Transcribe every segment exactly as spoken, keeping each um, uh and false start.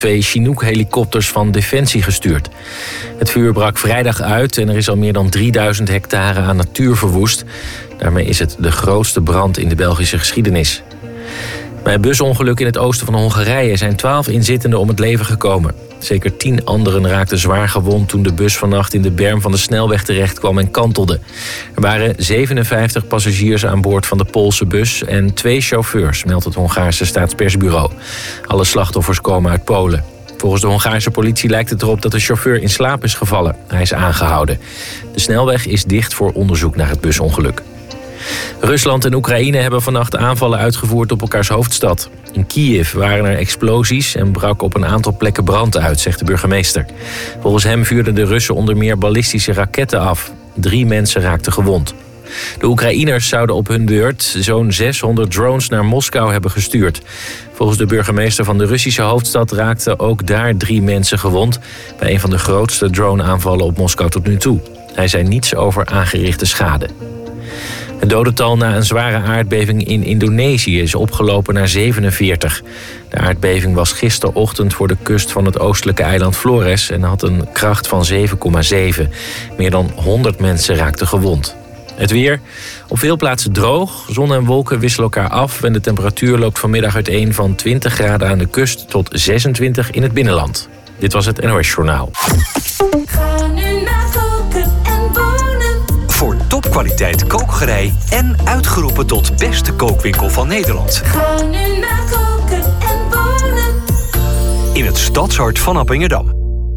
twee Chinook-helikopters van Defensie gestuurd. Het vuur brak vrijdag uit en er is al meer dan drieduizend hectare aan natuur verwoest. Daarmee is het de grootste brand in de Belgische geschiedenis. Bij een busongeluk in het oosten van Hongarije zijn twaalf inzittenden om het leven gekomen. Zeker tien anderen raakten zwaar gewond toen de bus vannacht in de berm van de snelweg terecht kwam en kantelde. Er waren zevenenvijftig passagiers aan boord van de Poolse bus en twee chauffeurs, meldt het Hongaarse staatspersbureau. Alle slachtoffers komen uit Polen. Volgens de Hongaarse politie lijkt het erop dat de chauffeur in slaap is gevallen. Hij is aangehouden. De snelweg is dicht voor onderzoek naar het busongeluk. Rusland en Oekraïne hebben vannacht aanvallen uitgevoerd op elkaars hoofdstad. In Kiev waren er explosies en brak op een aantal plekken brand uit, zegt de burgemeester. Volgens hem vuurden de Russen onder meer ballistische raketten af. Drie mensen raakten gewond. De Oekraïners zouden op hun beurt zo'n zeshonderd drones naar Moskou hebben gestuurd. Volgens de burgemeester van de Russische hoofdstad raakten ook daar drie mensen gewond bij een van de grootste drone-aanvallen op Moskou tot nu toe. Hij zei niets over aangerichte schade. Het dodental na een zware aardbeving in Indonesië is opgelopen naar zevenenveertig. De aardbeving was gisterochtend voor de kust van het oostelijke eiland Flores en had een kracht van zeven komma zeven. Meer dan honderd mensen raakten gewond. Het weer. Op veel plaatsen droog. Zon en wolken wisselen elkaar af en de temperatuur loopt vanmiddag uiteen van twintig graden aan de kust tot zesentwintig in het binnenland. Dit was het N O S Journaal. Ga nu naar Koken en Wonen. Voor topkwaliteit kookgerei en uitgeroepen tot beste kookwinkel van Nederland. Ga nu naar Koken en Wonen. In het stadshart van Appingedam.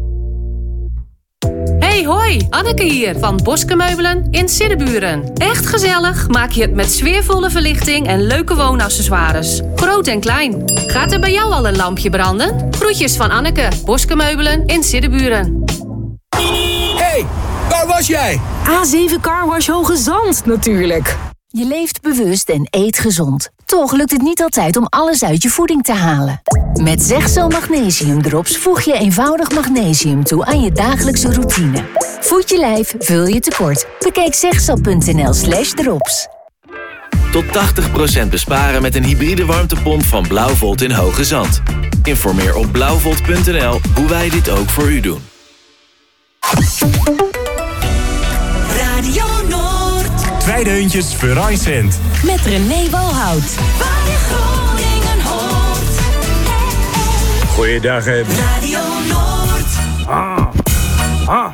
Hey hoi, Anneke hier van Boske Meubelen in Siddeburen. Echt gezellig maak je het met sfeervolle verlichting en leuke woonaccessoires. Groot en klein. Gaat er bij jou al een lampje branden? Groetjes van Anneke, Boske Meubelen in Siddeburen. Hey, waar was jij? A zeven Car Wash Hoge Zand, natuurlijk. Je leeft bewust en eet gezond. Toch lukt het niet altijd om alles uit je voeding te halen. Met Zegzo Magnesium Drops voeg je eenvoudig magnesium toe aan je dagelijkse routine. Voed je lijf, vul je tekort. Bekijk zegzo.nl slash drops. Tot tachtig procent besparen met een hybride warmtepomp van Blauwvolt in Hoge Zand. Informeer op blauwvolt punt n l hoe wij dit ook voor u doen. Radio Noord. Tweedeuntjes voor cent. Met René Walhout. Waar je Groningen hoort. Goeiedag. Radio Noord. Ah. Ah.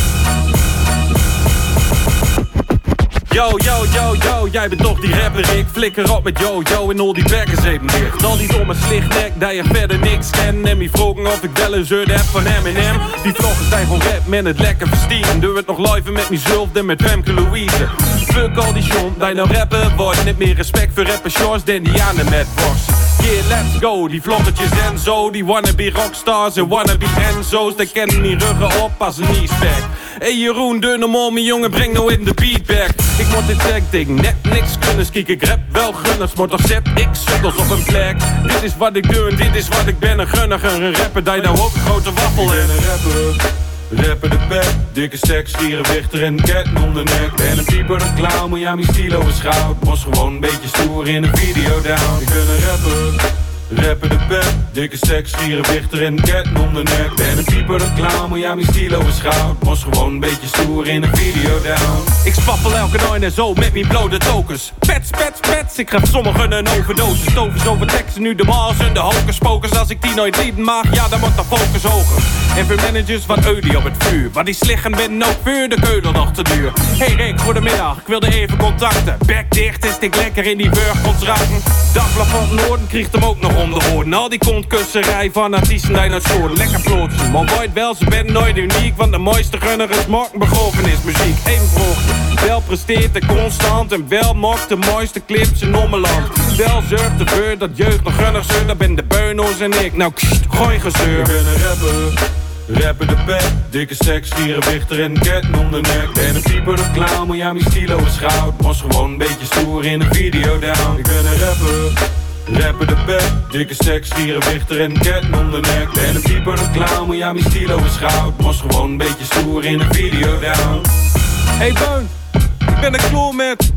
Yo, yo, yo, yo, jij bent toch die rapper, ik flikker op met yo, yo en al die bekkers even dicht. Al die domme slichtnek, dat je verder niks ken. En die vroegen of ik wel een zeurt heb van Eminem. Die vloggers zijn van rap met het lekker verstieren. Doe het nog live met mezelf en met Femke Louise. Fuck al die shon, dat je nou rapper wordt. Net meer respect voor rapper shorts dan die aan de met worst. Yeah, let's go, die vloggetjes en zo. Die wannabe rockstars en wannabe Enzo's. Die kennen die ruggen op als een e-spec. Hey Jeroen, doe normaal, mijn jongen, breng nou in de beat back. Ik moet dit zeg, ding, net niks kunnen. Kiek, ik rap wel gunners, maar toch zet ik sukkels op een plek. Dit is wat ik doe en dit is wat ik ben. Een gunniger, een rapper, die nou ook een grote waffel in. Ik ben een rapper. Rapper de pet, dikke seks, schierenwichter en ketten om de nek. Ben een pieper, een clown, Miami stilo is goud. Was gewoon een beetje stoer in een video down. Ik ben een rapper, rapper de pet, dikke seks, schierenwichter en ketten om de nek. Ben een pieper, een clown, Miami stilo is goud. Was gewoon een beetje stoer in een video down. Ik spappel elke dag en zo met mijn blode tokens. Pets, pets, pets, ik geef sommigen een overdosis. Tovers over teksten, nu de maas en de hocus pocus. Als ik die nooit lieden mag, ja dan wordt de focus hoger. En voor managers wat olie op het vuur. Maar die sliggen ben ook voor de keutel nog te duur. Hey Rick, goedemiddag, ik wilde even contacten. Bek dicht, is ik lekker in die burgcontracten. Dagblad van het Noorden kriegt hem ook nog om de hoorn. Al die kontkusserij van artiesten die naar scoren. Lekker plootsen, maar nooit wel, ze ben nooit uniek. Want de mooiste gunner is morgen begrafenismuziek. Eén vroeg, wel presteert er constant. En wel mocht de mooiste clips in Ommeland. Wel zorgt ervoor dat jeugd nog gunners zijn. Dat ben de Beuno's en ik, nou kst, gooi gezeur. Ik ben een rapper. Rapper de pet, dikke seks, schierenwichter en ketten om de nek. Ben een pieper, een clown, Miami stilo is goud. Was gewoon een beetje stoer in een video down. Ik ben een rapper, rapper de pet, dikke seks, schierenwichter en ketten om de nek. Ben een pieper, een clown, Miami stilo is goud. Was gewoon een beetje stoer in een video down. Hey Beun, ik ben er kloor met.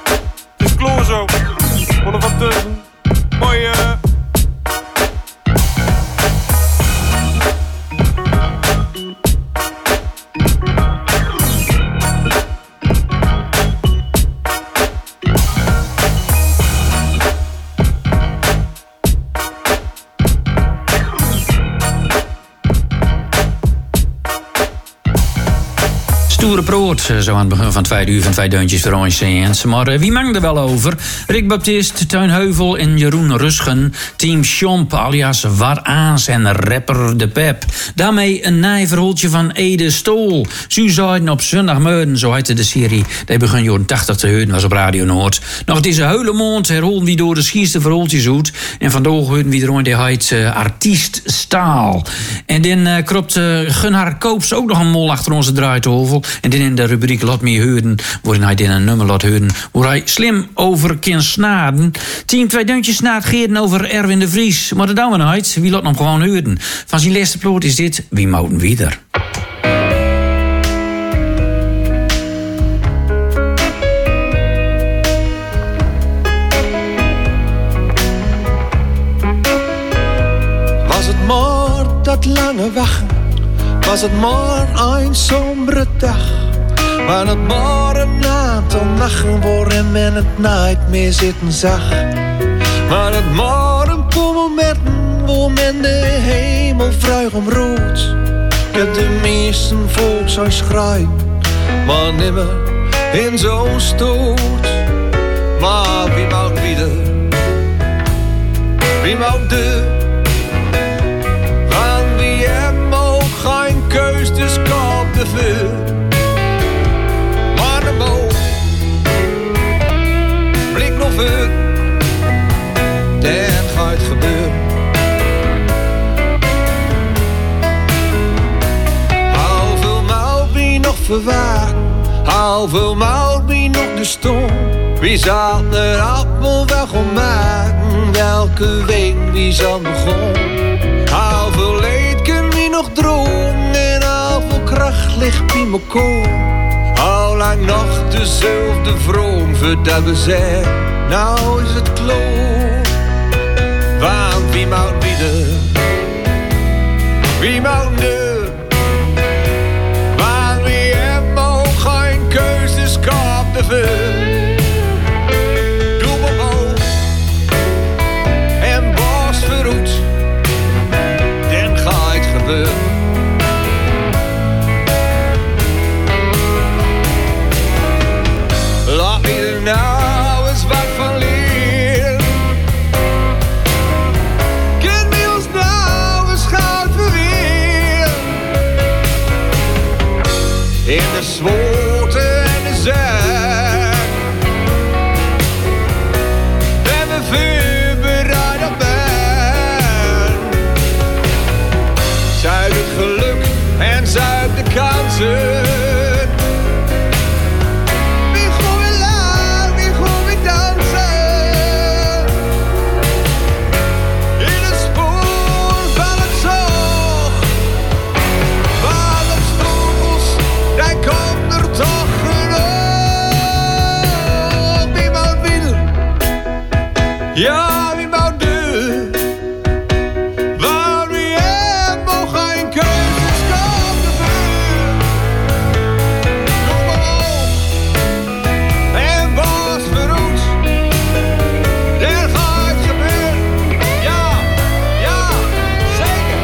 Het is kloor zo. Wat er wat tussen. Mooi eh. Stoere proot, zo aan het begin van twee uur van twee deuntjes voor ons. Maar uh, wie mang er wel over? Rick Baptist, Teun Heuvel en Jeroen Rusgen. Team Schomp alias War Aas en rapper De Pep. Daarmee een nijverholtje van Ede Stol. Zo zeiden op zondagmorgen, zo heette de serie. Die begon jaren tachtig te horen, was op Radio Noord. Nog deze hele maand herholden wie door de schierste verholtjes uit. En vandaag hoorden wie erom die heet uh, Artiest Staal. En dan uh, kropt uh, Gunnar Koops ook nog een mol achter onze draaitafel. En dan in de rubriek Laat Me Horen, waarin hij dan een nummer laat horen, waar hij slim over kan snaden. Team Twee Deuntjes snaart geerden over Erwin de Vries. Maar dat doen we nooit, wie laat hem gewoon horen. Van zijn laatste ploot is dit Wie mouten wieder. Was het maar dat lange wachten, was het maar een sombere dag, maar het maar een aantal nachten waarin men het nooit meer zitten zag. Maar het maar een paar momenten waar men de hemel vrij omroert. Ik heb de meesten volk zou schrijven, maar nimmer in zo'n stoot. Maar wie maakt wieder, wie maakt de, van wie hem ook geen keus, dus koop de vuur. Maar de moog, blik nog vuur, dan gaat het gebeuren. Hou veel mout wie nog verwaard, hou veel mout wie nog de stom. Wie zal er appel wel gaan maken, welke week wie zal begon. Hou veel leed kan wie nog droom en hou veel kracht ligt bij me koor. Hou lang nog dezelfde vroom voordat we zeggen, nou is het kloor. Want wie mout wieder, wie mout nu, want wie hem ook geen keus, dus koop de vuur. Doe me omhoog en bos verroet, dan gaat het gebeuren. Laat me er nou eens wat van leren. Ken me ons nou eens goud verweer. In de zwoerte en de zee. Ben we voorbereid op ben. Zuid het geluk en zuid de kansen. Ja, wie wou de, waar wie hem nog geen keuzes kan de vuur. Doe maar op en was verroet, er gaat gebeuren. Ja, ja, zeker.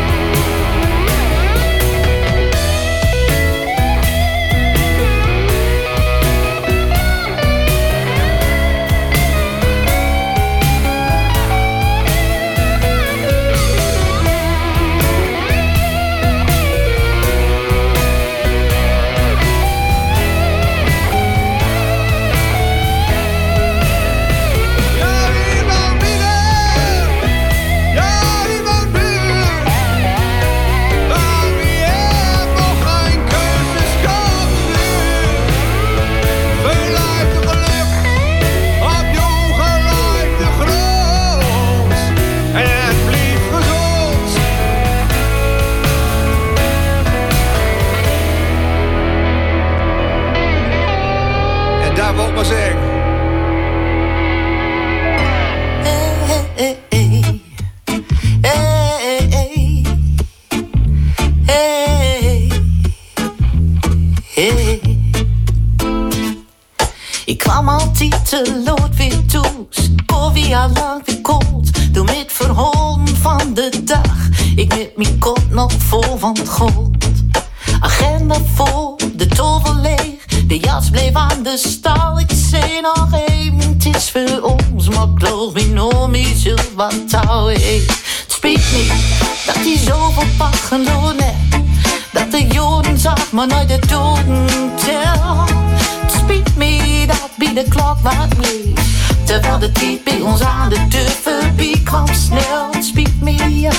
Ik kwam altijd te laat weer thuis, koor wie al lang weer koud. Door met verholen van de dag, ik met mijn kop nog vol van het goud. Agenda vol, de tafel leeg. De jas bleef aan de stal. Ik zei nog even, het is voor ons. Maar ik geloof me nog meer zo wat touw heeft. Het spijt me dat hij zoveel pak gelonen. Dat de joden zag, maar nooit de doden tel. Het spijt me dat bij de klok wat bleef. Terwijl de tijd bij ons aan de deur voorbij kwam snel. Het spijt me ja.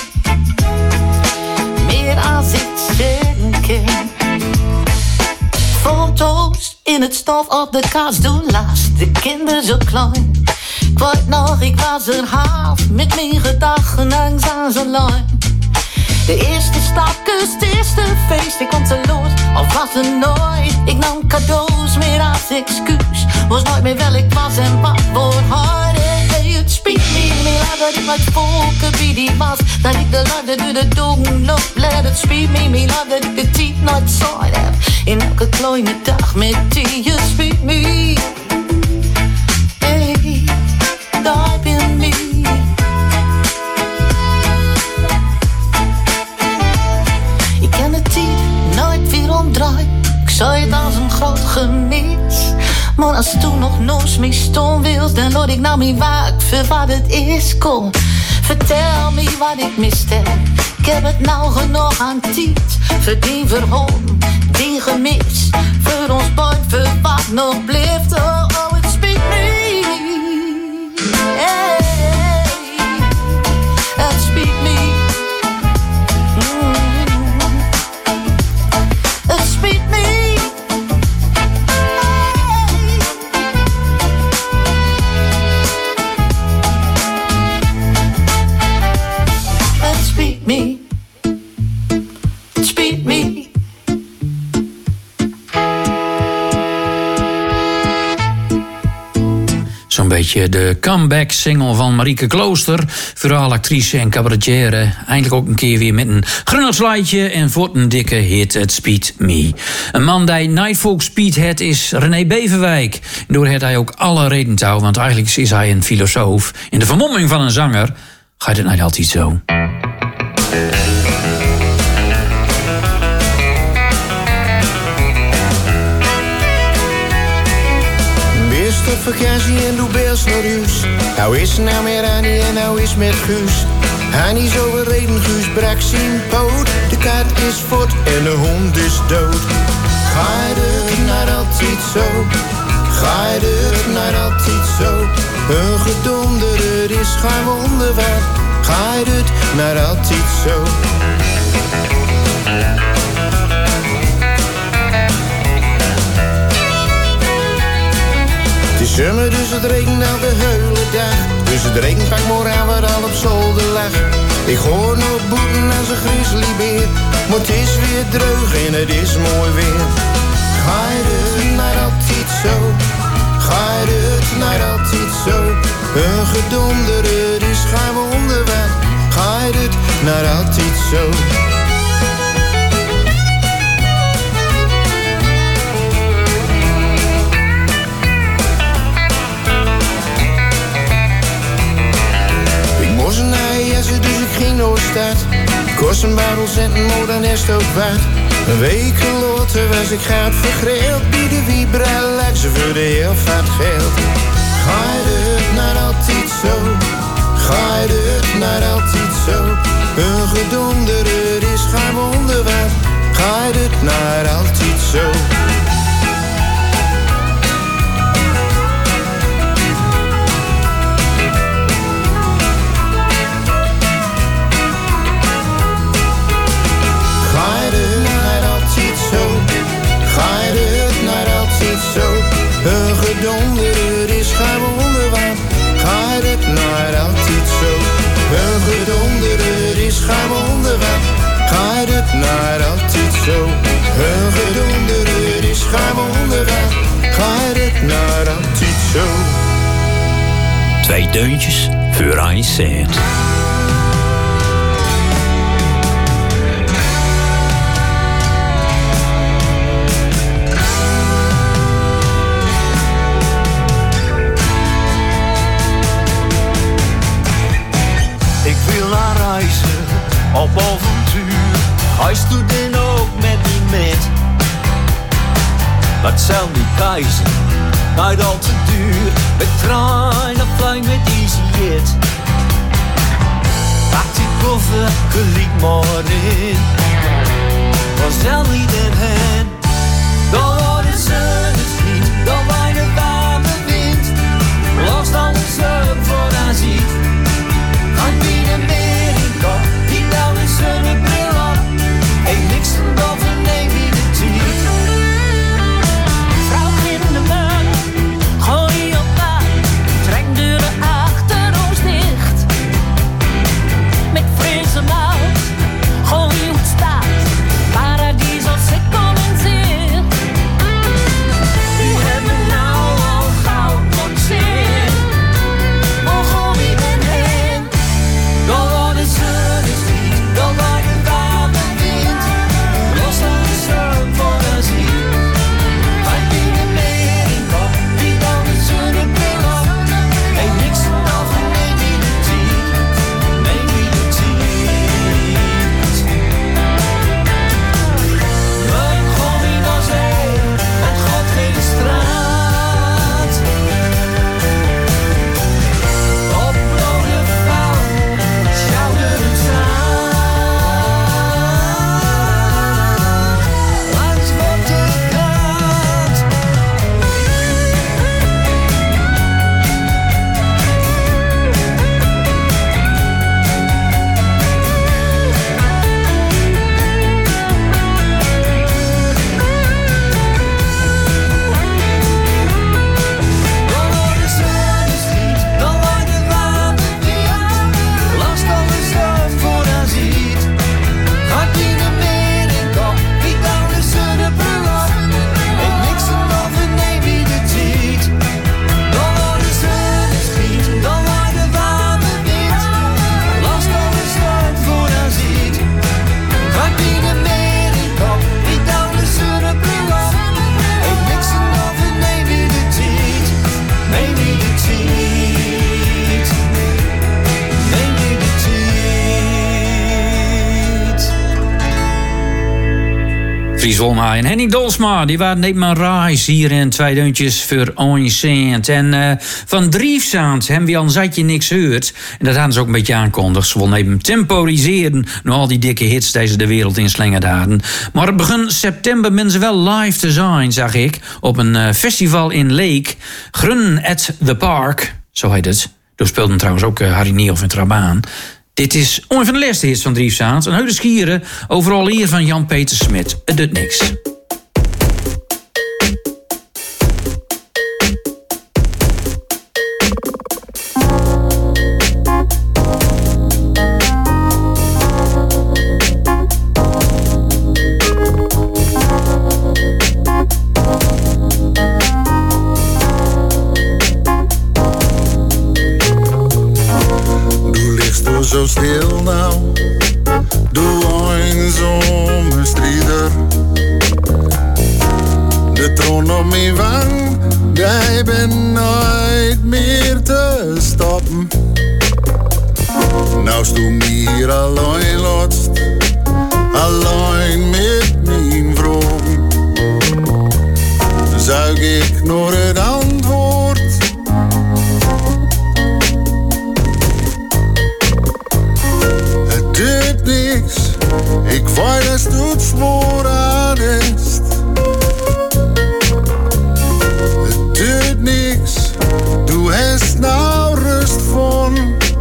Meer als ik zeggen kan. Foto's in het stof op de kast doen last. De kinderen zo klein. Ik weet nog, ik was er half. Met mijn gedachten langs aan zijn lijn. De eerste stapkus, het eerste feest. Ik kwam te lood, of was er nooit. Ik nam cadeaus meer als excuus. Was nooit meer wel ik was en wat voor haar. Hey, het spijt me meer dat ik met volken wie die was. Dat ik de liefde door de dogen loop let. Het spijt me meer dat ik de tijd nooit saai heb. In elke kleine dag met die. Het spijt me. Hey, daar ben me. Ik zag het als een groot gemis. Maar als toen nog nooit mee stond wils, dan laat ik nou me waak voor wat het is. Kom, vertel me wat ik miste. Ik heb het nou genoeg aan tijd. Voor die verhoon, die gemis. Voor ons boy, voor wat nog blijft. Oh, oh, het spijt me. Hey, het spijt me. Zo'n beetje de comeback single van Marieke Klooster. Verhaalactrice en cabaretière. Eindelijk ook een keer weer met een grunnerslaitje en voor een dikke hit, het Speed Me. Een man die Nightfolk Speedhead is, René Beverwijk. Door heeft hij ook alle reden te houden, want eigenlijk is hij een filosoof. In de vermomming van een zanger gaat het nou altijd zo. Op vakantie en doe best naar huis. Nou is nou met Annie en nou is met Guus. Annie is overreden, Guus brak zijn poot. De kat is voort en de hond is dood. Ga je het naar altijd zo? Ga je het naar altijd zo? Een gedonder, het is geen wonder wat. Ga je het naar altijd zo? Het is zomer, dus het regent al de hele dag. Dus het regent pak morgen aan wat al op zolder lag. Ik hoor nog boeten als een grizzlybeer. Maar het is weer droog en het is mooi weer. Ga je het naar altijd zo? Ga je het naar altijd zo? Een gedonder, het is geen wonder wat. Ga je het naar altijd zo? Dus ik ging door de stad. Kost een barrel centen, maar dan is het ook wat. Een week later was ik gaat vergreeld. Bij de Vibra ze voor de heel vat geld. Ga je het naar altijd zo? Ga je het naar altijd zo? Een gedonder, het is geen wonder wat. Ga je het naar altijd zo? Een gedonder, het is geen wonder wat. Ga je het naar altijd zo? Een gedonder, het is geen wonder wat. Ga je het naar altijd zo? Een gedonder, het is geen wonder wat. Ga je het naar altijd zo? Twee deuntjes voor Aysend. Op avontuur, hij stoet dan ook met die met. Wat zal die keizer, nooit al te duur. Met trein of vlieg met EasyJet. Pak die koffer, geliek maar in. Waar zal die dan heen? Dan wordt het zonneschiet, dan waait de warme wind. Lost alles op voor haar ziet. Gaat wie er meer in kop, die dan een zonnebril op. Eén niks te boven, neem wie de tijd. Vrouw in de maan, gooi op baan. Trek deuren achter ons dicht. Met frisse mout, gooi het staat. Paradies als ik kon in zicht. Die hebben nou al gauw tot zin. Oh, goh, wie ben heen? Dan wordt het zonneschiet, dan waait de warme wind. Los dan de zon voor haar ziet. Gaat wie er meer in kop, die dan de zonnebril op. Eén niks te boven, neem wie de tijd. Neem wie de tijd. Mijn gommie was heen, het god geen straat. Op blode vouw, schouder het aan. Langs wordt de kant. Dan wordt de zonneschiet, dan waait de warme wind. Last alles op voor haar ziet. Gaat wie er meer in kop, wie dan de zonnebril op. Eén niks te boven, neem wie de tijd. Dan wordt de zonneschiet, dan waait de warme wind. Last alles op voor haar ziet. Gaat wie er meer in kop, wie dan de zonnebril op. Eén niks te boven, neem wie de tijd. Neem wie de tijd. Neem wie de tijd. Fries Wolma en Henny Dolsma, die waren net maar reis hier in twee deuntjes voor Oncent. En uh, van Driefzaand hebben we al een zatje niks gehoord. En dat hadden ze ook een beetje aankondigd. Ze wilden even temporiseren naar al die dikke hits die ze de wereld in slingerd hadden. Maar op begin september ben ze wel live te zijn, zag ik. Op een uh, festival in Leek. Grun at the Park, zo heet het. Daar speelden trouwens ook uh, Harry Niehoff en Trabaan. Dit is een van de laatste hits van Driefzaand. Een hele schieren, overal hier van Jan-Peter Smit. Het doet niks. Zo stil nou, doe eenzamme strieder. De troon op mijn wang, jij bent nooit meer te stoppen. Nou stoem ik hier alleen laatst, alleen met mijn vrouw. Zuig ik naar het antwoord. Doet niks, ik weet dat het voor aan is. Het doet niks, doe het nou rust van.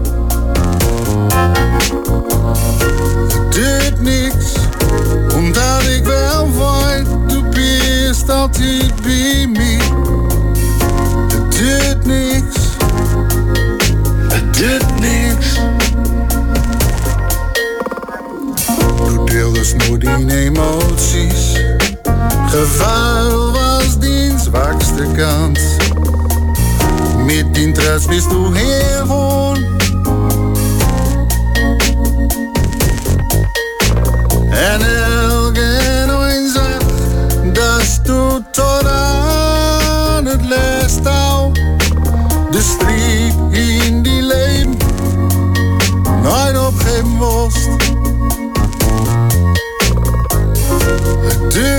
Het doet niks, omdat ik wel weet, du bist altijd bij mij. Het doet niks, het doet niks. Deeldes nooit die emoties. Gevuil was die zwakste kant. Met interesse wist du heel gewoon. En elke nooit zag dat du tot aan het laatst hou. De strijd in die leven nooit opgeven was. Het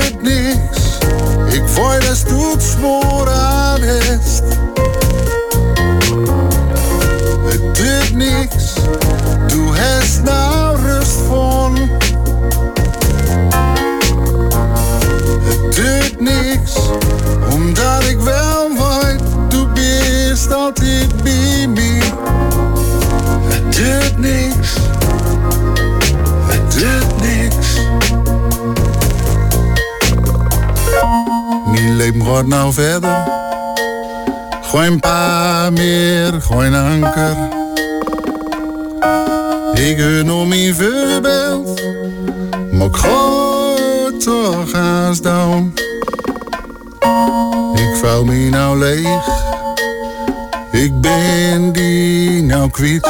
leven gaat nou verder. Geen pa meer, geen anker. Ik hoor nog mijn voorbeeld, maar ik ga toch haast down. Ik val me nou leeg, ik ben die nou kwijt.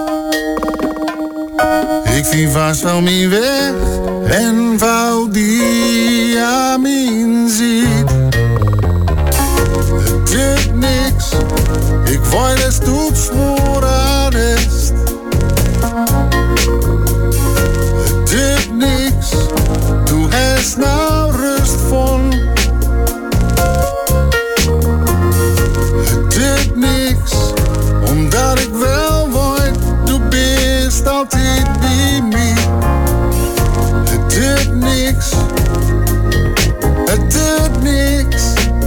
Ik vind vast wel mijn weg en val die aan mijn ziet. Het doet niks, ik word het stoets voor arrest. Het doet niks, doe het nou rust van. Het doet niks, omdat ik wel word, doe best altijd bij mij. Het doet niks, het doet niks.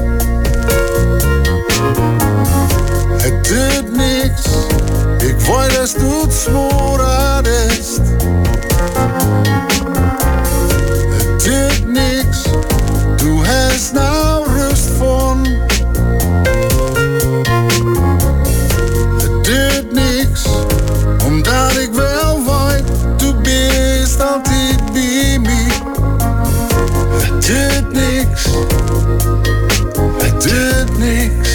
Het doet niks, ik word als doet smoradest. Het doet niks, doe het nou rust van. Het doet niks, omdat ik wel weet, doe best altijd bij mij. Het doet niks, het doet niks.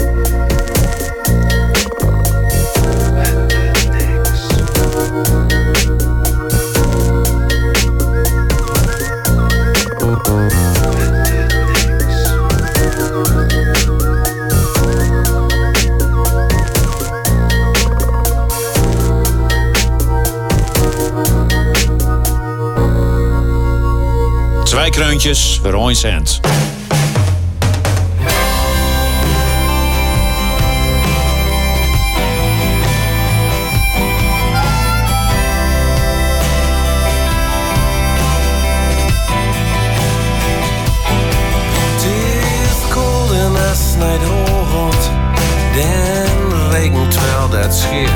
Twee kreuntjes voor één cent. Snijdt hoog, dan regent terwijl dat scheert.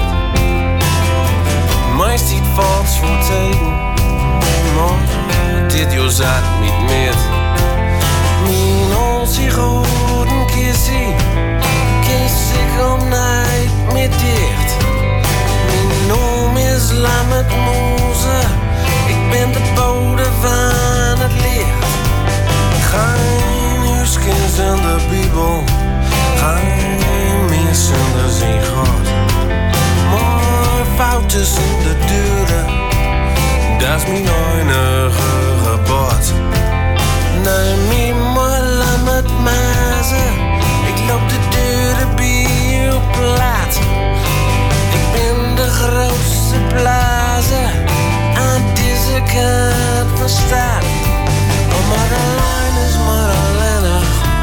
Meist niet vals voor tegen, maar dit jaar zat niet meer. Mijn onze goeden kissie, kies ik om night meer dicht. Mijn noem is Lammet Moze, ik ben de bode van het licht. Geen huisken zonder Bibel, geen meer zonder zijn God. Maar fout tussen de deuren, dat is mijn enige gebod. Neem me maar, laat me het mazen, ik loop de deuren bij u plat. Ik ben de grootste blazer aan deze kant van stad. Oh, maar de lijn is maar alleenig.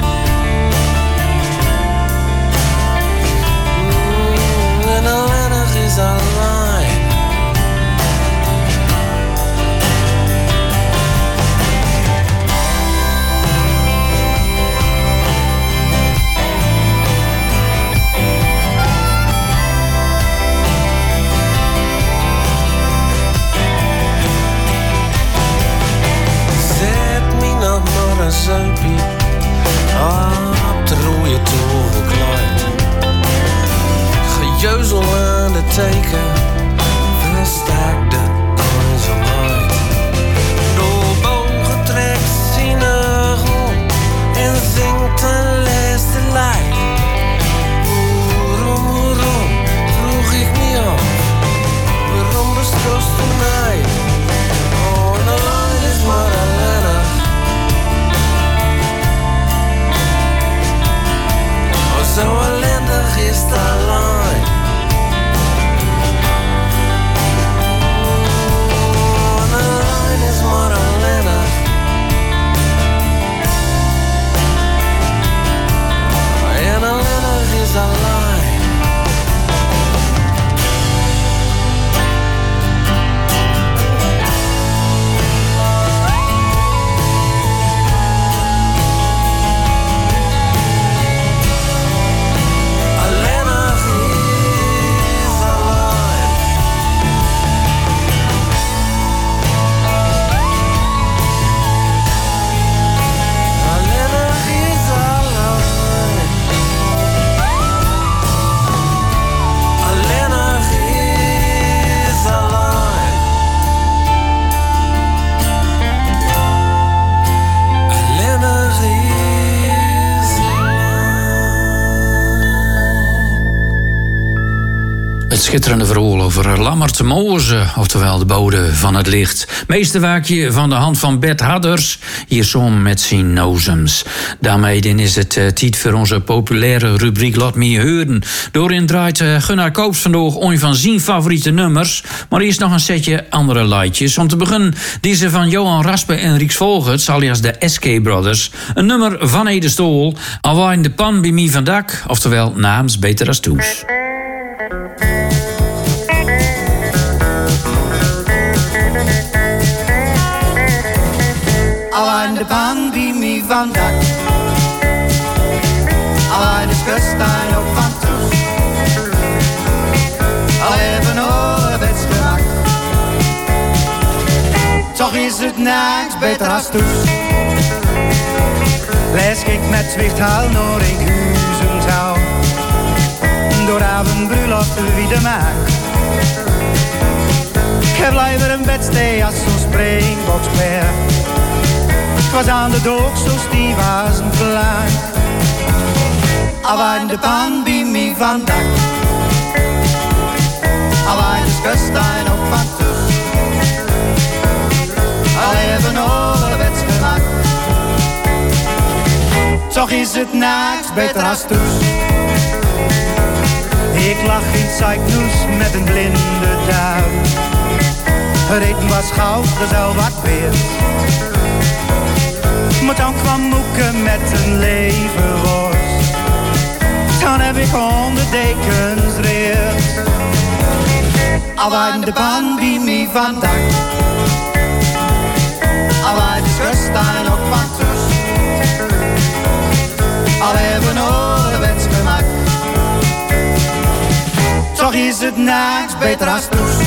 Mm, en alleenig is alleen. Een zuipie op de rode toverkleid. Gejeuzel aan de teken, versterkt de eenzaamheid. Doorbogen trekt zijn ogen en zingt een laatste lied. Waarom, waarom, vroeg ik me af, waarom bestost de mij? Oh, en alleen is maar alleenig. Zo ellendig is het alleen. schitterende verhaal over Lammert Moze, oftewel de bode van het licht. Meesterwerkje van de hand van Bert Hadders, hier samen met zijn nozems. Daarmee dan is het uh, tijd voor onze populaire rubriek Laat Me Horen. Doorin draait uh, Gunnar Koops vandaag een van zijn favoriete nummers. Maar eerst nog een setje andere liedjes. Om te beginnen deze van Johan Raspe en Rieks Volgerts, alias de S K Brothers. Een nummer van Ede Stoel, Al in de pan bij mij van dak, oftewel naams beter als toes. Al aan de baan bij mij van dak. Al aan de kustijn op van toes. Al even over het gemak. Toch is het niks beter als toes. Les ik met zwicht haal naar ik huizen touw. Door avond bruiloft wie de maak. Ik heb liever een bedstee als zo'n springbokspeer. Ik was aan de doog zo stief als een plank. Al aan de pan bij mij van dak. Al aan de kustijn op van toes. Al even over het gemak. Toch is het niks beter als toes. Ik lag in Cycnoes met een blinde duim. Het eten was goud, dus al wat weer. Maar dan kwam Moeke met een levenworst. Dan heb ik honderd dekens reerd. Al aan de pan bij mij van dak. Al aan de kustijn op van toes. Al even ouderwets gemak. Toch is het niks beter als toes.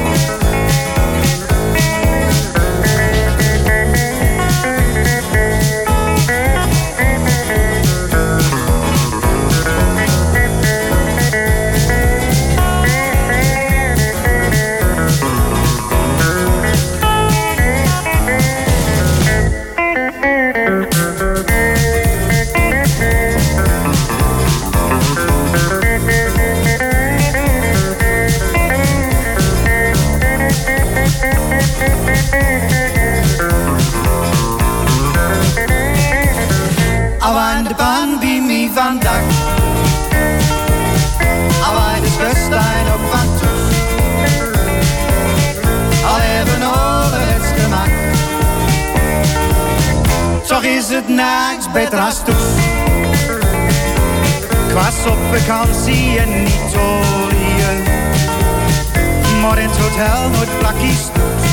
Al aan de pan bij mij van dak. Al aan de kustijn op van toes. Al even over het gemak. Toch is het niks beter als toes. Ik was op vakantie in Italië. Maar in het hotel nooit plakjes stoet.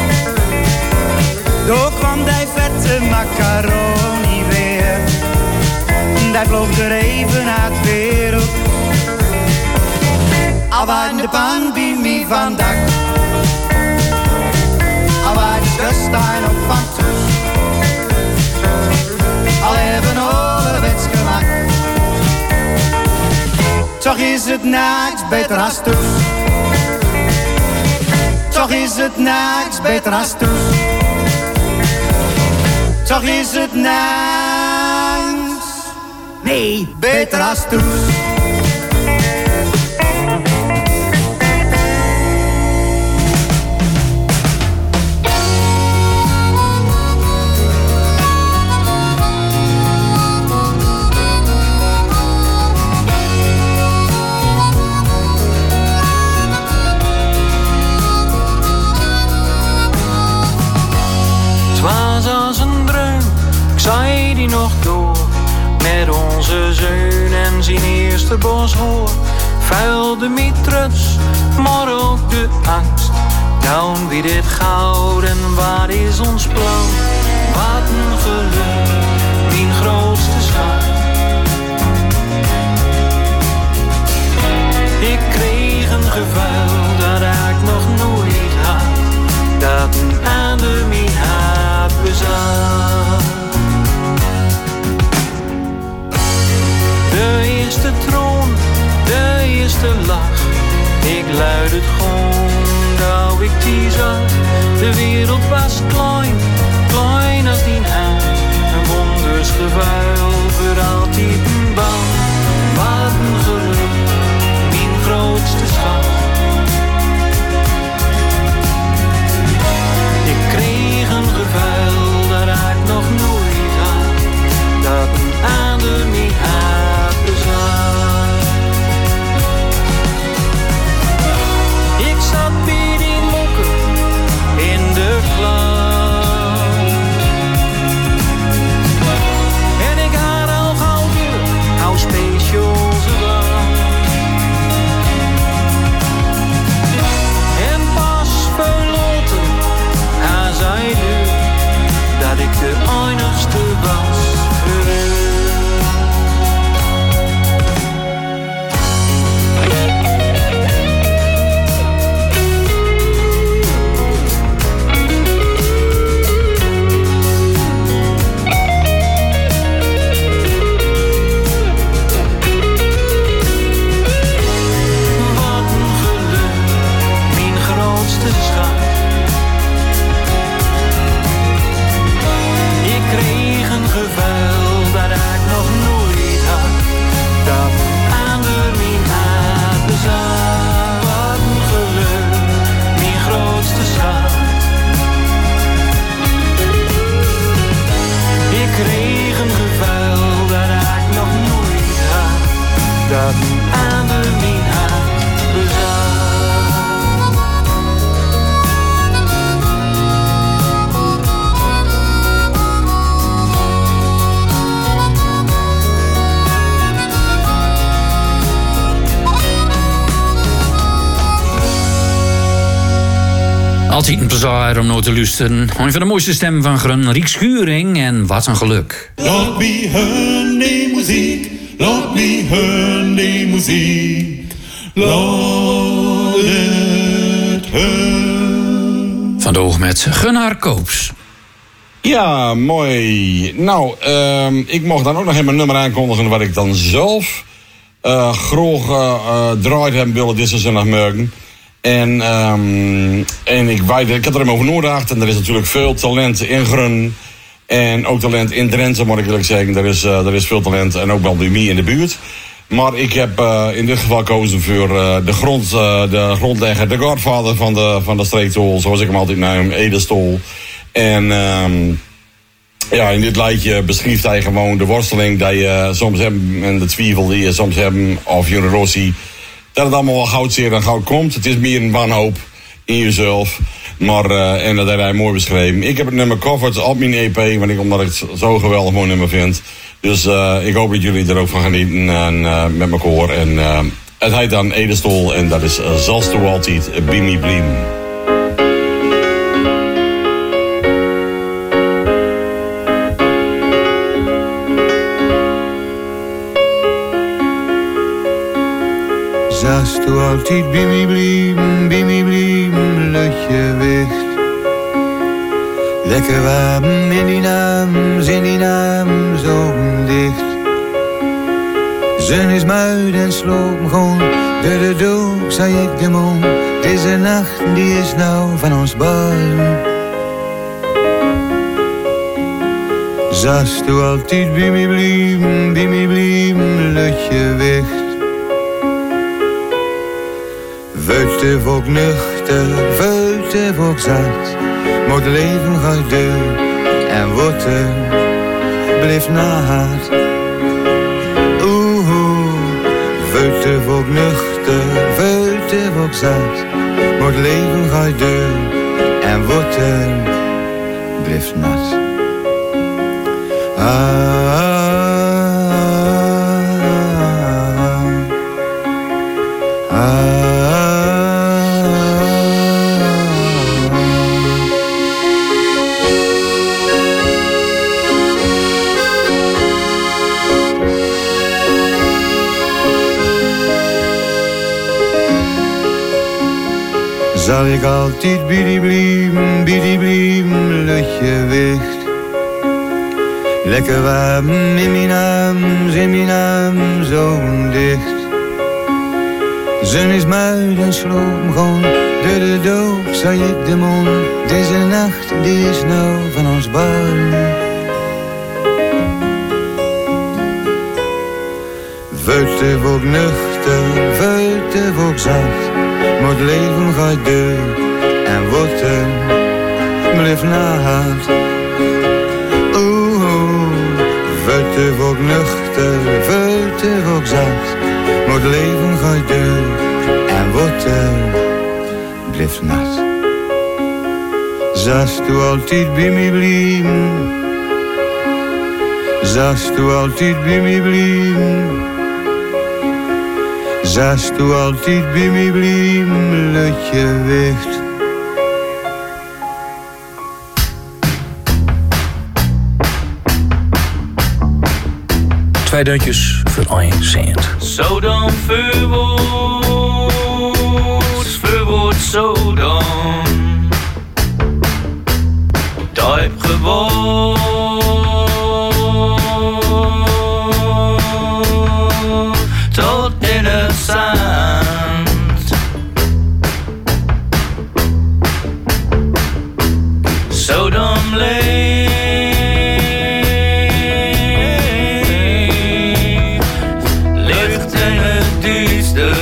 Door kwam die vette macaroni weer. Die vloog er even uit wereld. Al aan de pan bij mij van dak. Al aan de kustijn op van toes. Al even ouderwets gemak. Toch is het niks beter als toes. Toch is het niks beter als toes. Toch is het niks, nee, beter als toes. Het was als een droom, ik zei die nog door. Met onze zoon en zijn eerste boshoor. Vuilde mij trots, maar ook de angst. Nou wie dit goud en wat is ons plan? Wat een geluk, mijn grootste schat. Ik kreeg een gevoel dat ik nog nooit had. Dat een ander mijn hart bezat. De eerste troon, de eerste lach. Ik luid het gewoon, nou ik die zag. De wereld was klein, klein als die hand. Een wonders gevuil, voor altijd een band. Wat een geluk, mijn grootste schat. Altijd een plezier om naar te luisteren. Een van de mooiste stemmen van Grun, Riek Schuring en Wat een geluk. Laat me hören die muziek, laat me hören die muziek. Laat het hören. Vandaag met Gunnar Koops. Ja, mooi. Nou, uh, ik mocht dan ook nog even een nummer aankondigen wat ik dan zelf uh, graag uh, draait hebben willen dit zondagmorgen. En, um, en ik, weet, ik had er hem over nagedacht en er is natuurlijk veel talent in Grun. En ook talent in Drenthe, moet ik eerlijk zeggen. Er is, uh, er is veel talent en ook wel bij mij in de buurt. Maar ik heb uh, in dit geval gekozen voor uh, de, grond, uh, de grondlegger, de godvader van de, van de streektol, zoals ik hem altijd noem, Ede Stol. En um, ja, in dit lijstje beschrijft hij gewoon de worsteling die je soms hebt en de twijfel die je soms hebt of Jure Rossi. Dat het allemaal wel goud zeer en goud komt. Het is meer een wanhoop in jezelf. Maar, uh, en dat heeft hij mooi beschreven. Ik heb het nummer covered op mijn E P, want ik, omdat ik het zo geweldig mooi nummer vind. Dus uh, ik hoop dat jullie er ook van genieten en, uh, met mijn koor. En uh, het heet dan Ede Stol en dat is uh, Zalst u altijd, Bimi Blim. Zast u altijd bij mij blijven, bij mij blijven, lucht je wicht. Lekker warm in die naam, in die naam, zo dicht. Zon is muid en sloop me gewoon, door de doek zei ik de mond. Deze nacht die is nou van ons beiden. Zast u altijd bij mij blijven, bij mij blijven, lucht je wicht. Vuilte volk nuchter, vuilte volk zat. Maar het leven gaat deur en wordt er, blijft naad. Oeh, vuilte volk nuchter, vuilte volk zat. Maar het leven gaat deur en wordt er, blijft nat. Ah, ah, ah. Zal ik altijd bij die blijven, bij die blijven, luchtje wicht. Lekker warm in mijn arm, in mijn arm, zo dicht. Zon is muid en sloop me gewoon, door de dook zei ik de mond. Deze nacht, die is nou van ons beiden. Vuilte volk nuchter, vuilte volk zat. Maar het leven gaat deur en wordt er, blijft naad. Oeh, vuilte volk nuchter, vuilte volk zat. Maar het leven gaat deur en wordt er, blijft nat. Zast u altijd bij mij blijven, zast u altijd bij mij blijven. Zast u altijd bij mij blijven, lucht je wicht. Twee deuntjes voor één cent. Zo dan verwoord, verwoord zo dan. Daar heb gewoond. Tot in het zand. Zo dan leef. Licht in het duister.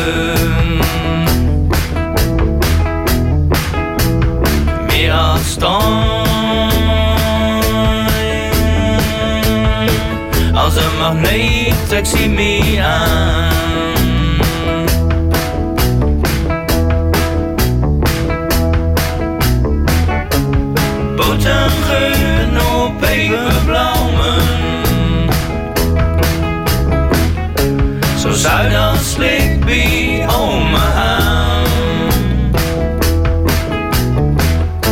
Meer afstand. Als een magneet trekt ze me aan. Botengeur op peperblauwen. Zo zuid als slikbie om me aan.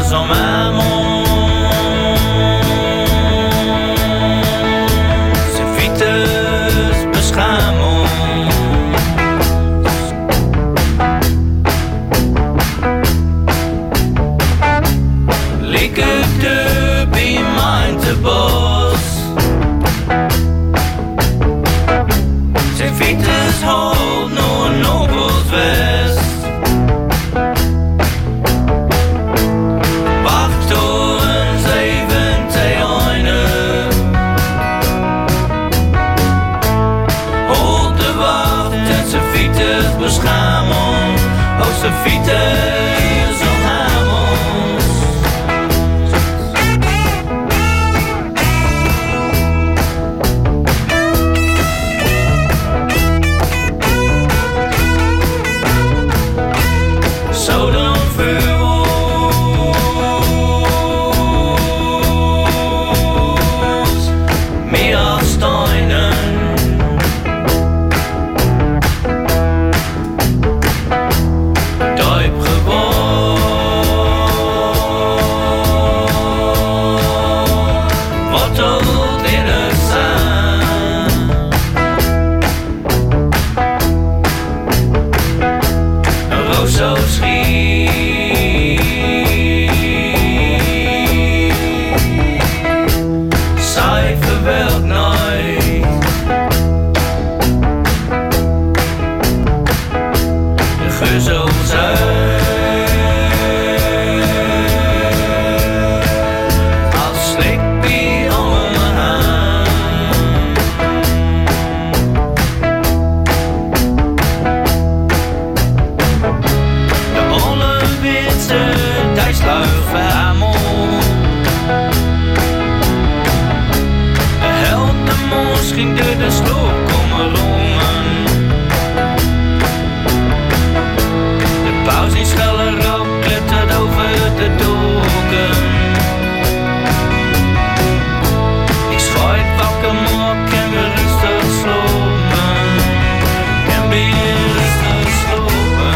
som är mån. Se fittes beschermung. Ligger du bij mijn te bos. Se fittes hold no nobels west. Beschermung aus der Fiete so Hamons. So dan für uns mehr als deinen. Zo schiet zij verwelt nooit. De geuzel zijn als slippie om me aan. Dijksluig verhamel. De held de mos ging door de sloop komen rongen. De paus in schelle rap klettert over de doken. Ik schuit wakker mok en weer rustig slopen. En weer rustig slopen.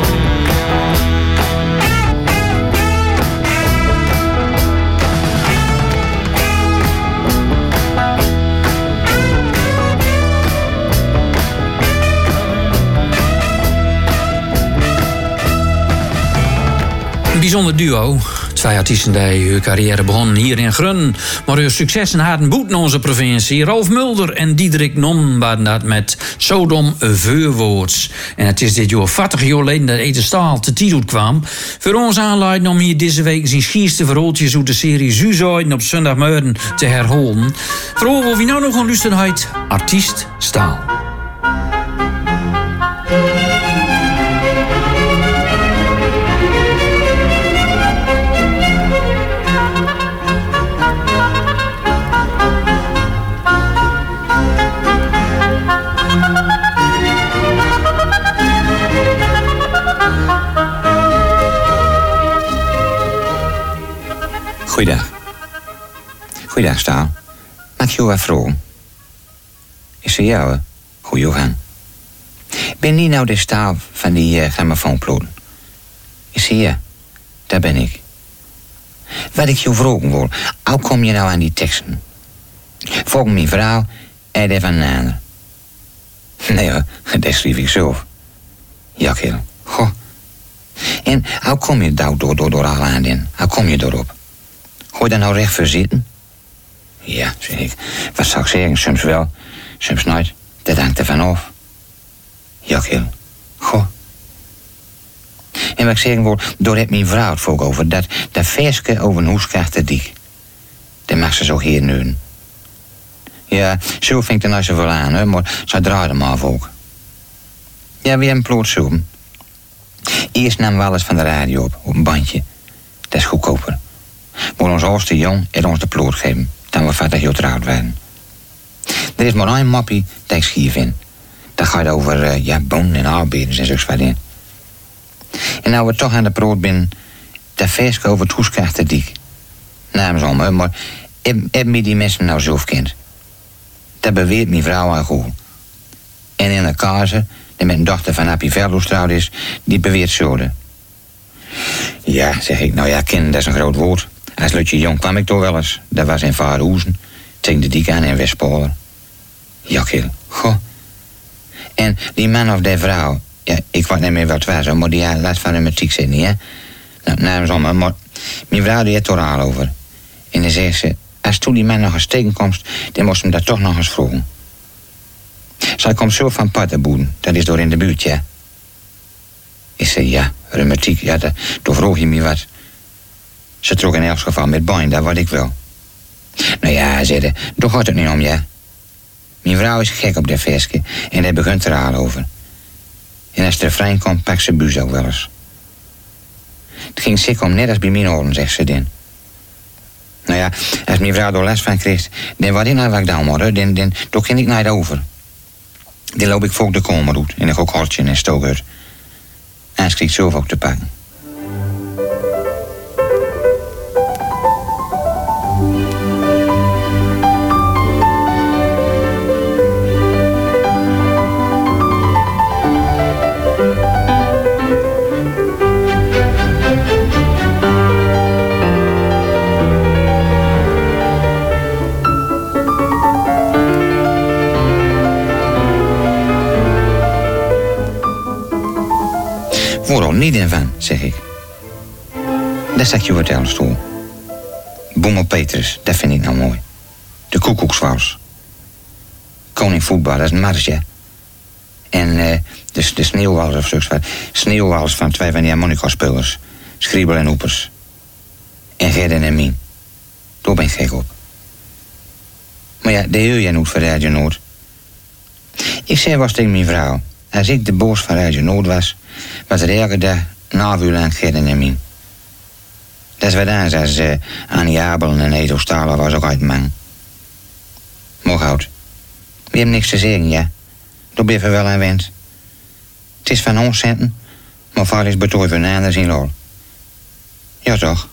Bijzonder duo. Twee artiesten die hun carrière begonnen hier in Grun. Maar hun successen hadden boet in onze provincie. Rolf Mulder en Diederik Non waren dat met Sodom Veurwoords. En het is dit jaar veertig jaar geleden dat Ede Staal te titel kwam. Voor ons aanleiding om hier deze week zijn schierste verhaaltjes uit de serie Zuzoiden op zondagmorgen te herhalen. Vooral wat we nou nog gaan luisteren uit Artiest Staal. Goeiedag. Goeiedag, Staal. Mag ik je wat vragen? Is ze jou, hè? Goeie Johan. Ben niet nou de Staal van die uh, grammofoonploten? Is ze ja? Daar ben ik. Wat ik je vragen wil, hoe kom je nou aan die teksten? Volgens mijn vrouw en die van een ander. Nee hoor, dat schreef ik zelf. Ja, kerel. Goh. En hoe kom je daar door, door, door alle aan in? Hoe kom je erop? Gooi je daar nou recht voor zitten? Ja, zeg ik. Wat zou ik zeggen? Soms wel, soms nooit. Dat hangt er van af. Ja, kerel. Goh. En wat ik zeggen wil, door heeft mijn vrouw het volk over. Dat, dat versje over een hoeskachterdijk. Dat mag ze zo hier nu. Ja, zo vind ik er nou zoveel aan, hè, maar ze draaien hem af ook. Ja, we hebben ploot zoeken. Eerst namen we alles van de radio op, op een bandje. Dat is goedkoper. Maar ons oudste jong en ons de ploot geven, dan we veertig jaar trouwd werden. Er is maar één moppie dat ik schier vind. Dat gaat over uh, ja, bonen en arbeiders en zo's wat in. En nou we toch aan de proot binnen, dat versje over het hoeskachterdijk. Namens om, hè, maar hebben me die mensen nou zelf kent? Dat beweert mijn vrouw aan goed. En in de kazen, die met een dochter van Appie Veldhoes trouwd is, die beweert zoden. Ja, zeg ik, nou ja, kind, dat is een groot woord. Als Lutje jong kwam ik toch wel eens. Dat was in Vaarhoezen, tegen de dik aan in Westpolen. Jakkel, goh. En die man of die vrouw, ja, ik weet niet meer wat het was, maar die had last van reumatiek zitten, hè. Nou, nou, zomaar, maar mijn vrouw die heeft het er al over. En dan zegt ze, als toen die man nog eens tegenkomt, dan moest hem dat toch nog eens vroegen. Zij komt zo van Paddenboeden, dat is door in de buurt, ja. Ik zei, ja, reumatiek, ja, dat, toen vroeg je me wat. Ze trok in elk geval met bijn, dat wat ik wel. Nou ja, zei ze, daar gaat het niet om, ja. Mijn vrouw is gek op dat versje en daar begint er al over. En als de refrein komt, pakt ze buis ook wel eens. Het ging zeker om net als bij mijn oren, zegt ze dan. Nou ja, als mijn vrouw er les van kreeg, dan wat ik nou wat ik dan moet, dan, dan, dan ging ik naar over. Dan loop ik voor de komerroute en ik ook hartje en stoker. En ze kreeg zelf ook te pakken. Vooral niet in van, zeg ik. Dat zat je vertellen, stoel. Boemel Petrus, dat vind ik nou mooi. De koekoekswals. Koning voetbal, dat is een marsje. En uh, de, de sneeuwwals of zoiets wat. Sneeuwwals van twee van die harmonica-spelers. Schriebel en Oepers. En Gerden en Mien. Daar ben ik gek op. Maar ja, dat hoor je niet van Radio Noord. Ik zei was tegen mijn vrouw. Als ik de boos van Radio Noord was, was er elke dag een half uur lang Gerden en Mien. Dat is wat anders als uh, Annie Abel en Edo Stalen was ook uit man. Mocht we hebben niks te zeggen, ja. Daar ben je wel aan wend. Het is van ons centen, maar vaak is betooi van anders in lol. Ja toch?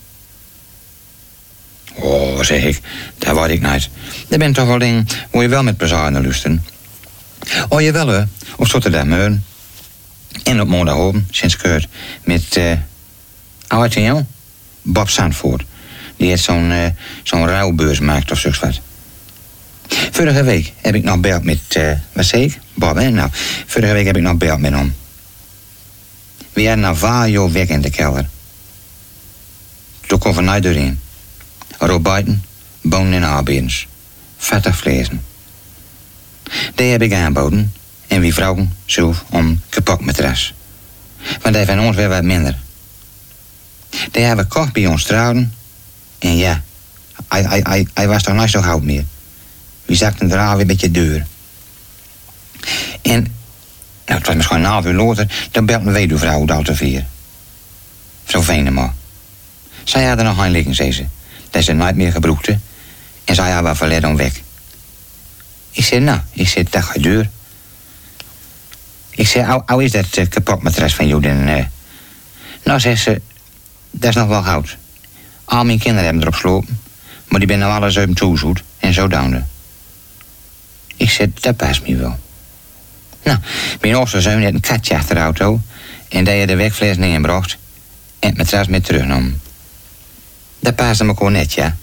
Oh, zeg ik, dat weet ik niet. Er bent toch wel dingen waar je wel met plezier naar luisteren. Oh, je wel, hè? Op Rotterdam, en op Moordenhoven, sinds kort, met, uh, oud en jou? Bob Zandvoort. Die heeft zo'n uh, zo'n rouwbeurs gemaakt of zoiets wat. Vorige week heb ik nog beld met, uh, wat zei ik? Bob, hè? Nou, vorige week heb ik nog beld met hem. We hadden nou vario weg in de kelder. Toen kwam vanuit doorheen. Robijten, bonen en arbeiders. Vettig vlezen. Die heb ik aanboden. En wie vrouwen zelf om kapotmatras. Want die van ons weer wat minder. Die hebben we gekocht bij ons trouwen. En ja, hij, hij, hij, hij was toch niet zo oud meer. We zakten er al weer een beetje deur. En, nou, het was misschien een half uur later, dan belt mijn weduwvrouw de auto vier. Zo Venema. Zij had er nog een liggen, zei ze. Dat ze nooit meer gebroekte. En zij had wel verleden om weg. Ik zei, nou, ik zei, dat gaat deur. Ik zei, hoe, hoe is dat uh, kapotmatras van jullie? En, uh, nou, zegt ze, dat is nog wel goud. Al mijn kinderen hebben erop geslopen, maar die ben nou alles uit toezoet en zo down. Ik zei, dat past me wel. Nou, mijn oudste zoon had een katje achter de auto en die had de wegfles neergebracht en het matras mee teruggenomen. Dat paste me gewoon net, ja.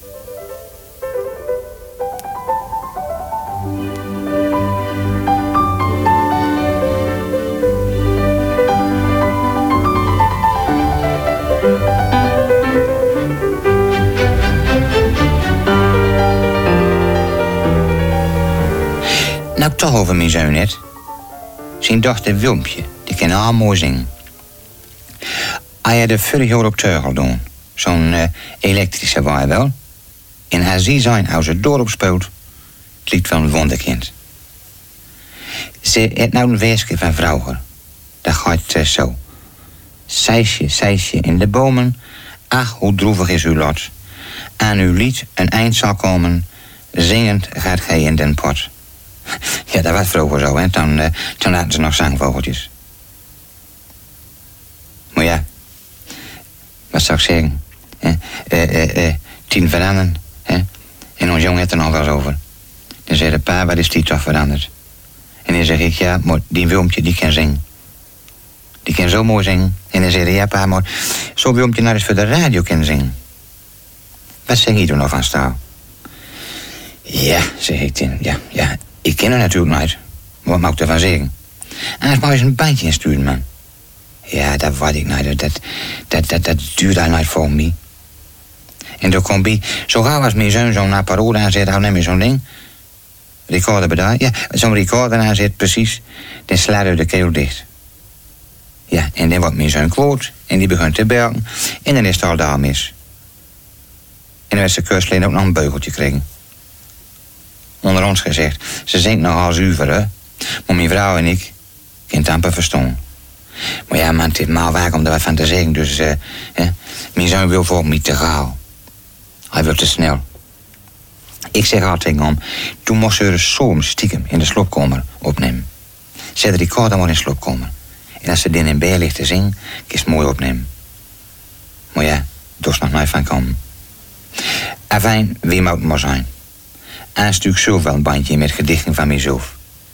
Nou, toch over mijn zoon net. Zijn dochter Wilmpje, die kan al mooi zingen. Hij had er vorig jaar op Teugel doen. Zo'n uh, elektrische waai wel. En als hij zijn als het dorp speelt, het lied van een wonderkind. Ze heeft nou een weesje van vrouwen. Dat gaat uh, zo. Seisje, seisje in de bomen. Ach, hoe droevig is uw lot. Aan uw lied een eind zal komen. Zingend gaat gij in den pot. Ja, dat was vroeger zo, hè. Toen, uh, toen hadden ze nog zangvogeltjes. Maar ja, wat zou ik zeggen? Eh, eh, eh, eh, tien veranderen, hè. En ons jong heeft er nog wel eens over. Dan zei de pa, wat is die toch veranderd? En dan zeg ik, ja, maar die Wilmpje, die kan zingen. Die kan zo mooi zingen. En dan zei hij, ja pa, maar Zo wil je naar eens voor de radio kunnen zingen. Wat zeg je er nog van, Staal? Ja, zeg ik dan. Ja, ja, ik ken haar natuurlijk niet. Wat mag ik ervan zeggen? En als maar eens een bandje insturen, man. Ja, dat weet ik niet. Dat, dat, dat, dat duurt al niet voor mij. En toen komt bij, zo gauw als mijn zoon zo'n apparat aanzet, hou neem je zo'n ding. Recorder bedaar. Ja, zo'n recorder aanzet, precies. Dan slaat u de keel dicht. Ja, en dan wordt mijn zoon kloot. En die begint te belken. En dan is het al daar mis. En dan werd ze keursleen ook nog een beugeltje kregen. Onder ons gezegd, ze zingt nogal zuiver, hè. Maar mijn vrouw en ik kunnen het amper verstaan. Maar ja, man, het is maar waak om er wat van te zeggen. Dus, uh, hè, mijn zoon wil voor mij te gauw. Hij wil te snel. Ik zeg altijd tegen hem, toen moest ze er soms stiekem in de sloopkamer opnemen. Zet de recorder maar in de sloopkamer. En als ze dan in bed ligt te zingen, kan ze het mooi opnemen. Maar ja, daar is nog nooit van komen. Afijn, wie moet het maar zijn. En stuk zelf wel een bandje met gedichten van mezelf.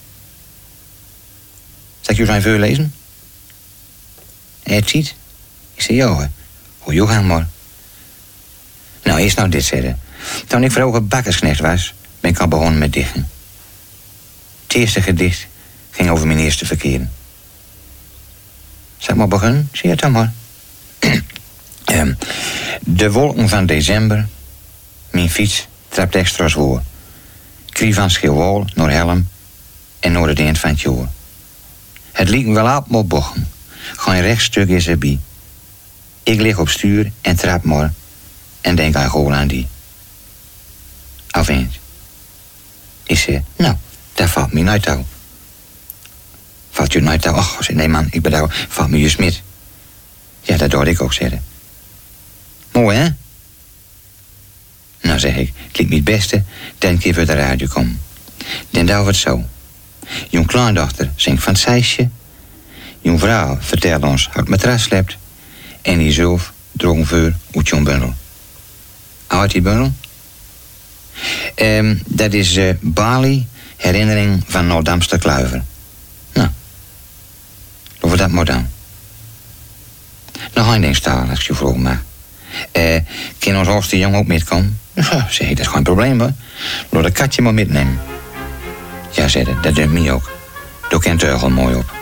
Zal ik je zijn voorlezen? En het ziet? Ik zeg, ja, hoe je gaan maar. Nou, eerst nou dit zeggen. Toen ik vroeger bakkersknecht was, ben ik al begonnen met dichten. Het eerste gedicht ging over mijn eerste verkeren. Zal ik maar beginnen? Zie je het dan maar. um, de wolken van december, mijn fiets trapt extra zwoer. Krie van Schilwol naar Helm en naar het eind van het jaar. Het liep me wel op op bochten. Geen rechtstuk is erbij. Ik lig op stuur en trap maar en denk aan gewoon aan die. Afeens. Ik zeg, nou, daar valt me nooit toe. Valt je nooit toe? Och, nee man, ik bedoel, valt me je smit. Ja, dat hoorde ik ook zeggen. Mooi, hè? Nou, zeg ik, het liep me het beste dat ik even de radio kom. Dan doen we het zo. Jong kleindochter zingt van het zeisje. Jong vrouw vertelt ons hoe het matras slept. En die zelf droeg een vuur uit zo'n bundel. Houdt die bundel? Um, dat is uh, Bali, herinnering van Noord-Damster Kluiver. Nou, doen we dat maar dan. Nog één ding staan, als ik je vroeg mag. Uh, kan ons oudste jong ook metkomen? Ja, zeg ik, dat is geen probleem hoor. Laat de katje maar metnemen. Ja, zei hij, dat dunkt mij ook. Daar kent Teugel mooi op.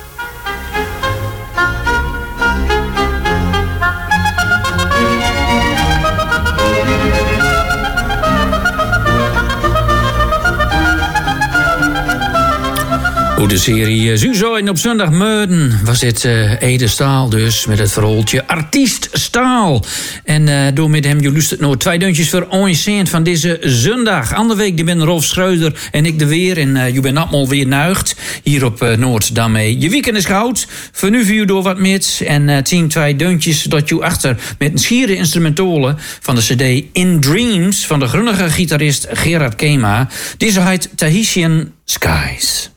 Hoe de serie Zuzo en op zondag Meuden was dit uh, Ede Staal dus met het verhaaltje Artiest Staal. En uh, door met hem, je luistert nog twee deuntjes voor ongezeend van deze zondag. Andere week, die ben Rolf Schreuder en ik de weer. En uh, je bent allemaal weer nuigt hier op uh, Noord daarmee. Je weekend is goud. Voor nu voor je door wat met. En uh, tien twee deuntjes dat je achter met een schiere instrumentale van de cd In Dreams van de grunnige gitarist Gerard Kema. Deze heet Tahitian Skies.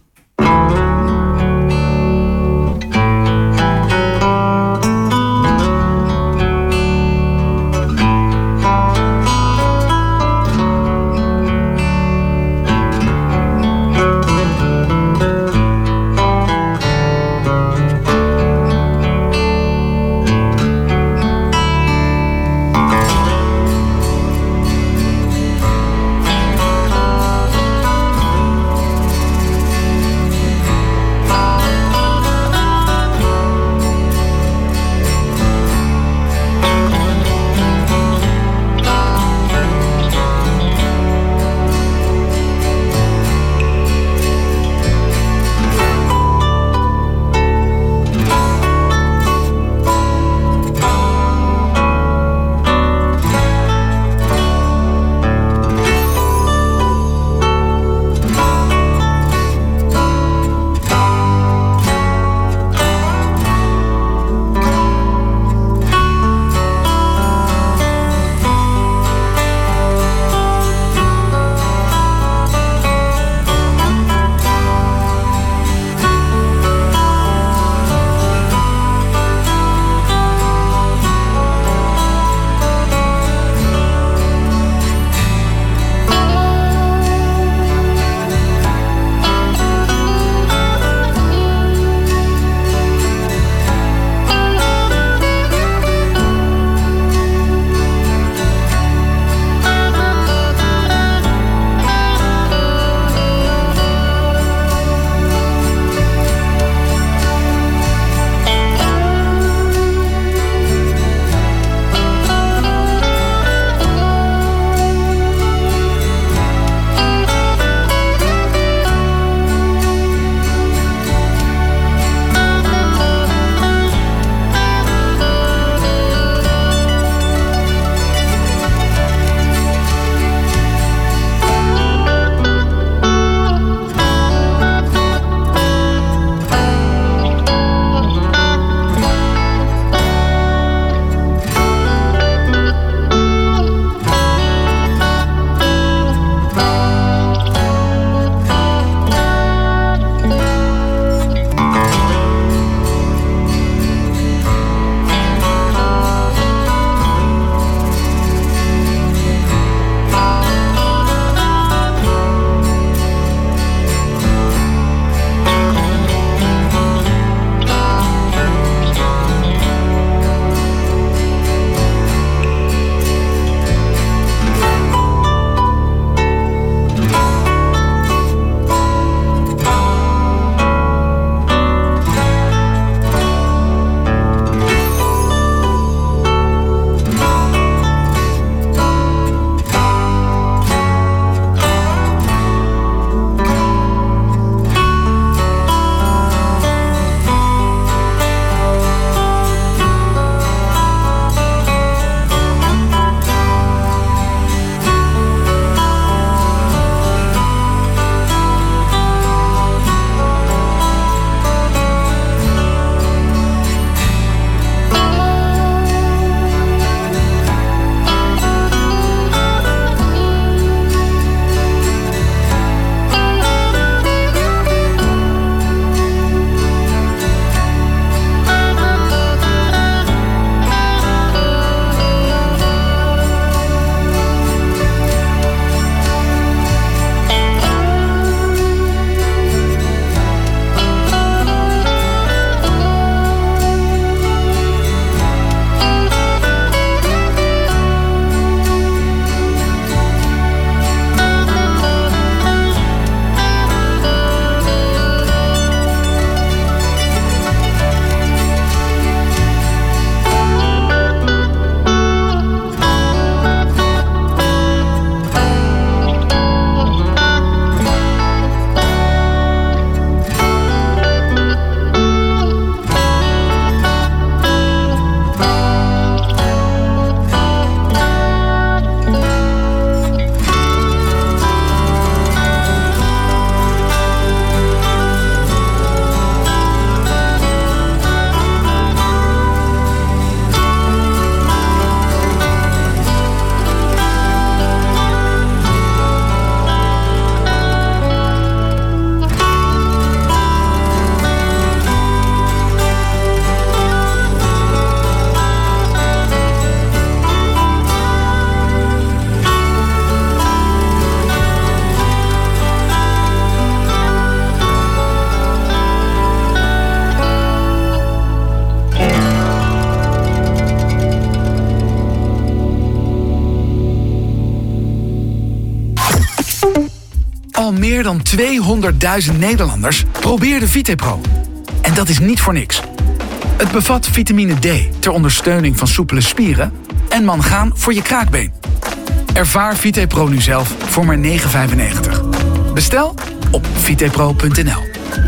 Al meer dan tweehonderdduizend Nederlanders probeerden VitePro. En dat is niet voor niks. Het bevat vitamine D ter ondersteuning van soepele spieren en mangaan voor je kraakbeen. Ervaar VitePro nu zelf voor maar negen vijfennegentig. Bestel op vitepro punt n l.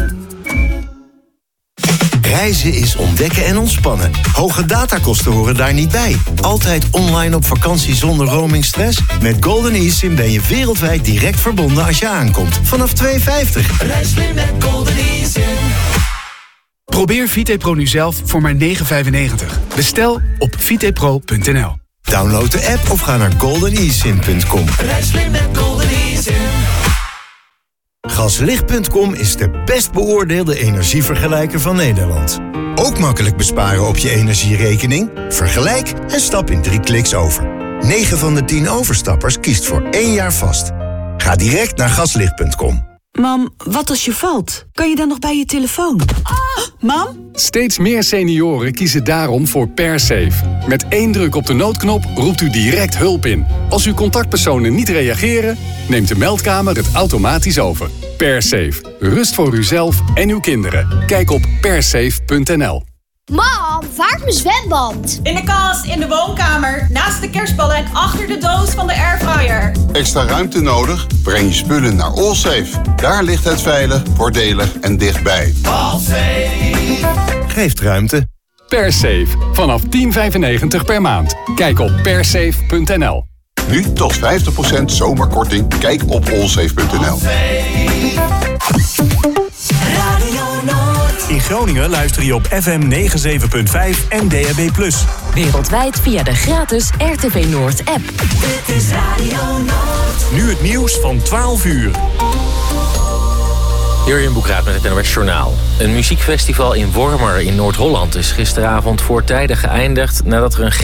Reizen is ontdekken en ontspannen. Hoge datakosten horen daar niet bij. Altijd online op vakantie zonder roamingstress? Met Golden eSIM ben je wereldwijd direct verbonden als je aankomt. Vanaf twee euro vijftig. Reis slim met Golden eSIM. Probeer VitePro nu zelf voor maar negen vijfennegentig. Bestel op vitepro punt n l. Download de app of ga naar golden e sim punt com. Reis slim met Golden eSIM. Gaslicht punt com is de best beoordeelde energievergelijker van Nederland. Ook makkelijk besparen op je energierekening? Vergelijk en stap in drie kliks over. negen van de tien overstappers kiest voor één jaar vast. Ga direct naar gaslicht punt com. Mam, wat als je valt? Kan je dan nog bij je telefoon? Oh, mam? Steeds meer senioren kiezen daarom voor PerSafe. Met één druk op de noodknop roept u direct hulp in. Als uw contactpersonen niet reageren, neemt de meldkamer het automatisch over. PerSafe. Rust voor uzelf en uw kinderen. Kijk op persafe punt n l. Mam, waar is mijn zwembad? In de kast, in de woonkamer, naast de kerstballen en achter de doos van de airfryer. Extra ruimte nodig? Breng je spullen naar Allsafe. Daar ligt het veilig, voordelig en dichtbij. Allsafe. Geeft ruimte. PerSafe. Vanaf tien vijfennegentig per maand. Kijk op persafe punt n l. Nu tot vijftig procent zomerkorting. Kijk op allsafe punt n l. In Groningen luister je op F M negenenzeventig punt vijf en D A B plus. Wereldwijd via de gratis R T V Noord app. Dit is Radio Noord. Nu het nieuws van twaalf uur. Jurjen Boekraat met het N O S Journaal. Een muziekfestival in Wormer in Noord-Holland is gisteravond voortijdig geëindigd nadat er een